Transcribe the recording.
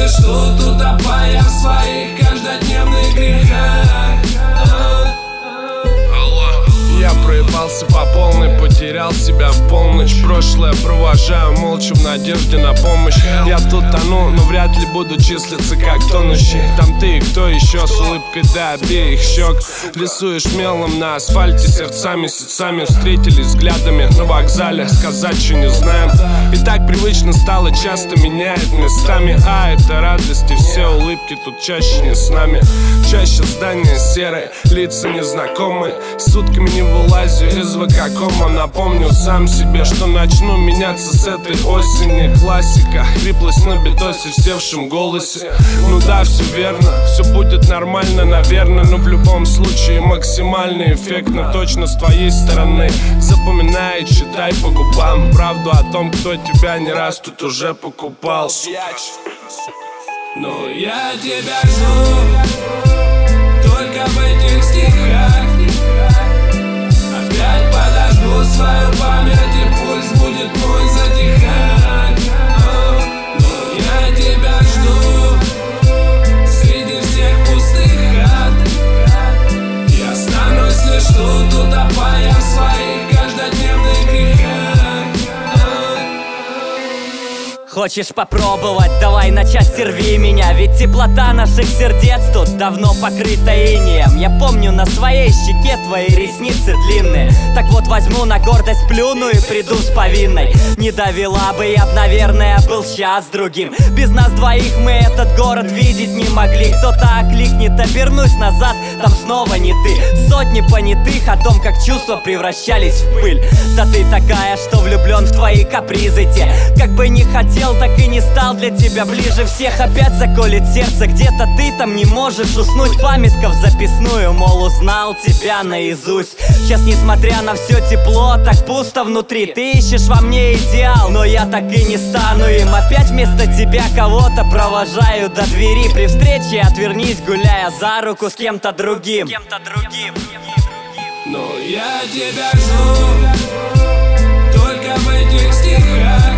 лежу, утопая в своих каждодневных грехах. Я проебался по полной, потерял себя в полночь. Прошлое провожаю молча в надежде на помощь. Я тут тону, но вряд ли буду числиться как тонущий. Там ты и кто еще с улыбкой до обеих щек. Рисуешь мелом на асфальте, сердца месяцами встретились взглядами на вокзале. Сказать, что не знаем. И так привычно стало, часто меняет местами. А это радость, и все улыбки тут чаще не с нами. Чаще здания серые, лица незнакомые. Сутками не вылазю из ВК-кома. Напомню сам себе, что начну меняться с этой осени. Классика, хриплость на битосе в севшем голосе. Ну да, все верно, все будет нормально, наверное. Но в любом случае максимально эффектно. Точно с твоей стороны. Запоминай и читай по губам правду о том, кто тебя не раз тут уже покупал. Но я тебя жду только в этих стихах. Опять подожгу свою память, и пульс будет мой затихать. Но я тебя жду среди всех пустых хат. Я останусь лишь тут, утопая в своих каждодневных грехах. Хочешь попробовать? Давай на части рви меня. Ведь теплота наших сердец тут давно покрыта инеем. Я помню на своей щеке твои ресницы длинные. Так вот возьму на гордость, плюну и приду с повинной. Не довела бы, я б, наверное, был сейчас другим. Без нас двоих мы этот город видеть не могли. Кто-то окликнет, обернусь назад, там снова не ты. Сотни понятых о том, как чувства превращались в пыль. Да ты такая, что влюблен в твои капризы те. Как бы не хотел, так и не стал для тебя ближе всех. Опять заколет сердце, где-то ты там не можешь уснуть. Памятка в записную, мол, узнал тебя наизусть. Сейчас, несмотря на все тепло, так пусто внутри. Ты ищешь во мне идеал, но я так и не стану им. Опять вместо тебя кого-то провожаю до двери. При встрече отвернись, гуляя за руку с кем-то другим. Но я тебя жду только в этих стихах.